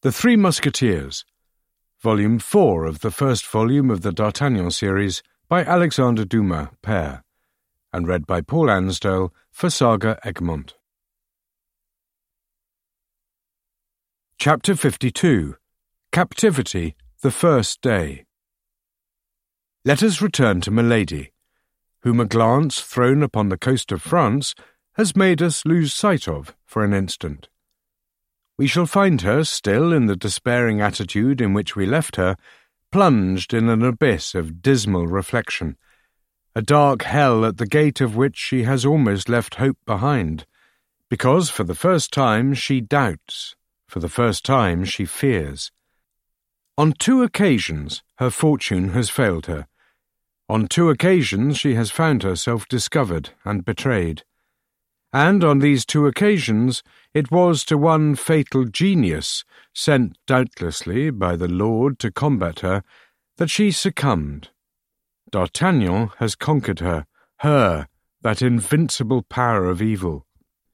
The Three Musketeers, Volume 4 of the first volume of the D'Artagnan series by Alexander Dumas, Père, and read by Paul Ansdale for Saga Egmont. Chapter 52. Captivity, the First Day. Let us return to Milady, whom a glance thrown upon the coast of France has made us lose sight of for an instant. We shall find her still in the despairing attitude in which we left her, plunged in an abyss of dismal reflection, a dark hell at the gate of which she has almost left hope behind, because for the first time she doubts, for the first time she fears. On 2 occasions her fortune has failed her. On 2 occasions she has found herself discovered and betrayed. And on these 2 occasions it was to one fatal genius, sent doubtlessly by the Lord to combat her, that she succumbed. D'Artagnan has conquered her, that invincible power of evil.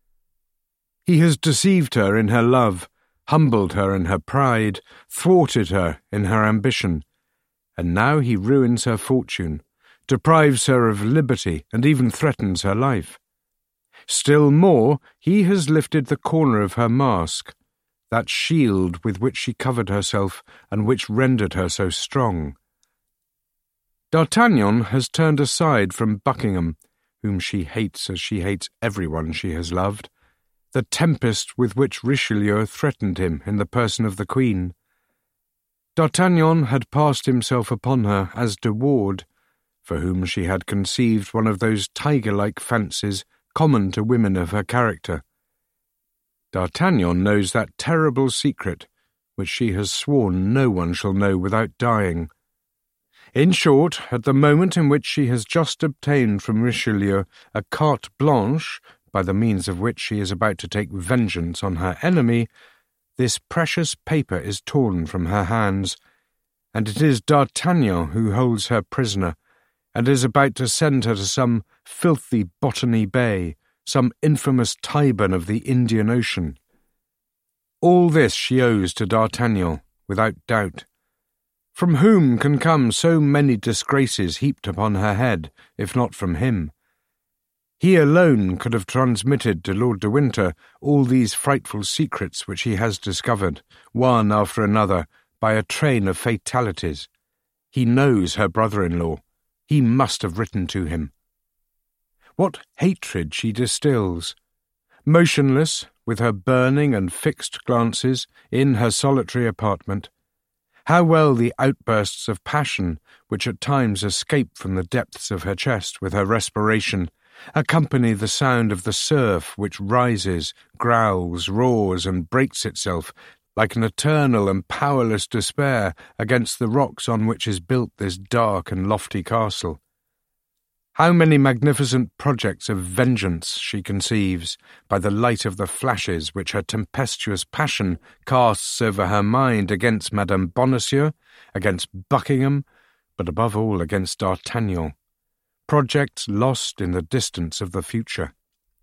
He has deceived her in her love, humbled her in her pride, thwarted her in her ambition, and now he ruins her fortune, deprives her of liberty, and even threatens her life. Still more, he has lifted the corner of her mask, that shield with which she covered herself and which rendered her so strong. D'Artagnan has turned aside from Buckingham, whom she hates as she hates everyone she has loved, the tempest with which Richelieu threatened him in the person of the Queen. D'Artagnan had passed himself upon her as De Ward, for whom she had conceived one of those tiger-like fancies common to women of her character. D'Artagnan knows that terrible secret, which she has sworn no one shall know without dying. In short, at the moment in which she has just obtained from Richelieu a carte blanche, by the means of which she is about to take vengeance on her enemy, this precious paper is torn from her hands, and it is D'Artagnan who holds her prisoner, and is about to send her to some filthy Botany Bay, some infamous Tyburn of the Indian Ocean. All this she owes to D'Artagnan, without doubt. From whom can come so many disgraces heaped upon her head, if not from him? He alone could have transmitted to Lord de Winter all these frightful secrets which he has discovered, one after another, by a train of fatalities. He knows her brother-in-law. He must have written to him. What hatred she distills! Motionless, with her burning and fixed glances, in her solitary apartment. How well the outbursts of passion, which at times escape from the depths of her chest with her respiration, accompany the sound of the surf which rises, growls, roars, and breaks itself, like an eternal and powerless despair against the rocks on which is built this dark and lofty castle. How many magnificent projects of vengeance she conceives, by the light of the flashes which her tempestuous passion casts over her mind against Madame Bonacieux, against Buckingham, but above all against D'Artagnan. Projects lost in the distance of the future.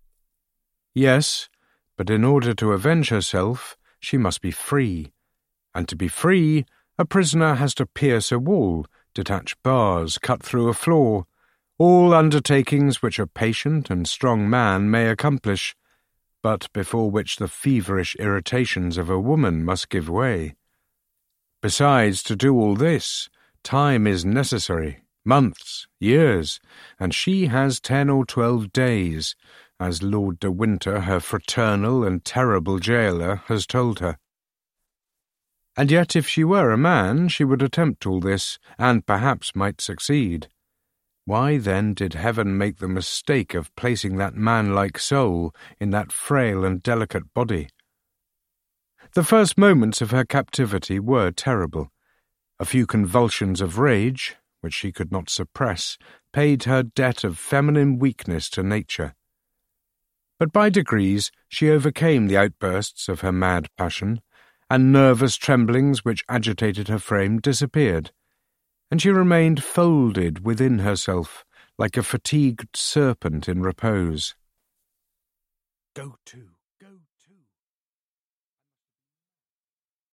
Yes, but in order to avenge herself, she must be free, and to be free, a prisoner has to pierce a wall, detach bars, cut through a floor, all undertakings which a patient and strong man may accomplish, but before which the feverish irritations of a woman must give way. Besides, to do all this, time is necessary, months, years, and she has 10 or 12 days, as Lord de Winter, her fraternal and terrible gaoler, has told her. And yet if she were a man, she would attempt all this, and perhaps might succeed. Why then did heaven make the mistake of placing that man-like soul in that frail and delicate body? The first moments of her captivity were terrible. A few convulsions of rage, which she could not suppress, paid her debt of feminine weakness to nature. But by degrees she overcame the outbursts of her mad passion, and nervous tremblings which agitated her frame disappeared, and she remained folded within herself like a fatigued serpent in repose. Go to.